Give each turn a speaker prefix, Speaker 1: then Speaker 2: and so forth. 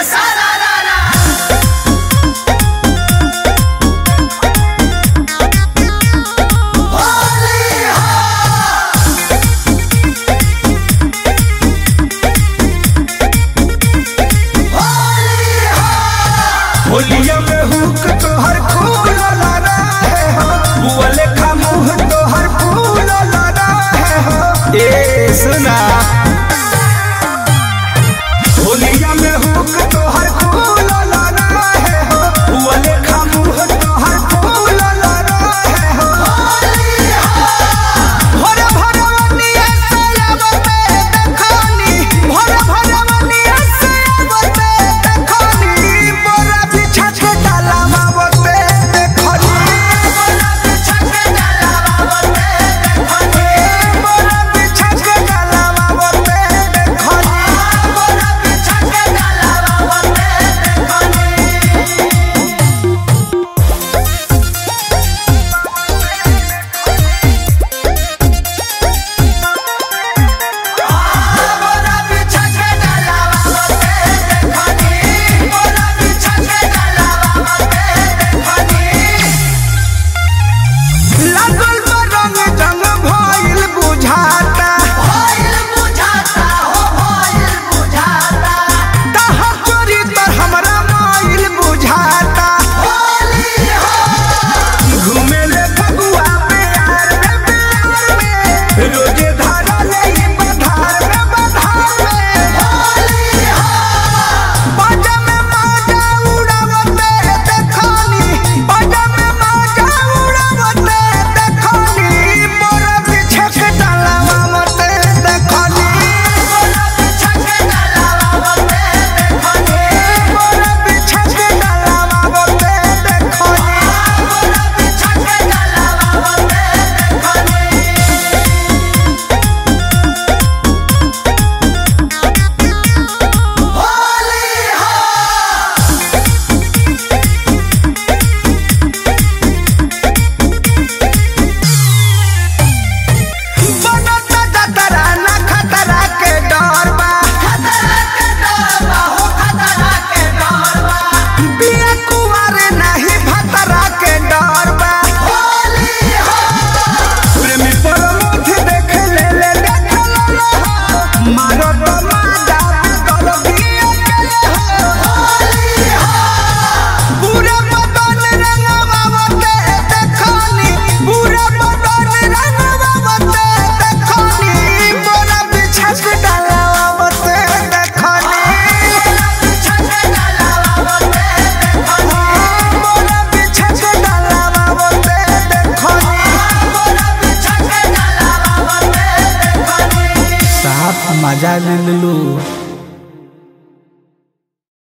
Speaker 1: होलिया में हुक तोहर फूल लड़ा है हो, बुआ लेखा मुँह तोहर फूल लड़ा है हो। ए सुना होलिया में हुक तोहर फूल लड़ा है हो, बुआ लेखा मुँह तोहर फूल लड़ा है हो। भोरे भोरवनिया से आवते देखनी, भोरे भोरवनिया से आवते देखनी, बोरा बिछा के डाला मावते देखनी, बोरा बिछा के डाला मावते देखनी, बोरा बिछा के डाला मावते लागल बा रंग जंग भइल बुझाता, तहा चोरी तर हमरा माइल बुझाता। घूमे ले फगुआ प्यार में, रोजे धारा ले बधार में, बाजा में माजा उड़ावते देखनी, बाजा में माजा उड़ावते देखनी, बोरा बिछा के डाला मावते देखनी, बोरा बिछा के डाला मावते देखनी, बोरा बिछा के डाला मावते देखनी, बोरा बिछा के डाला मावते बनता जतरा ना खतरा के डर बा, बिया कुंवर नहीं भतरा के डर बा। प्रेमी परमोध देख ले मारो तो माजा कर दिया पूरा बदन रंगवावते देखनी, पूरा बदन रंगवावते देखनी, बोरा बिछा के डालावते देखनी, बोरा बिछा के डालावते देखनी। साफ मजा ले लू।